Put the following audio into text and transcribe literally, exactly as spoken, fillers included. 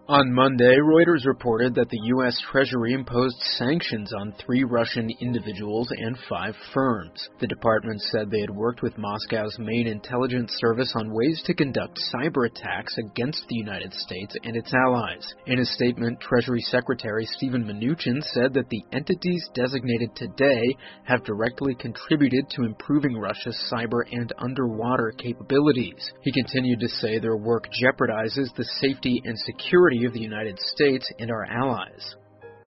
On Monday, Reuters reported that the U S Treasury imposed sanctions on three Russian individuals and five firms. The department said they had worked with Moscow's main intelligence service on ways to conduct cyber attacks against the United States and its allies. In a statement, Treasury Secretary Steven Mnuchin said that the entities designated today have directly contributed to improving Russia's cyber and underwater capabilities. He continued to say their work jeopardizes the safety and security of the United States and our allies.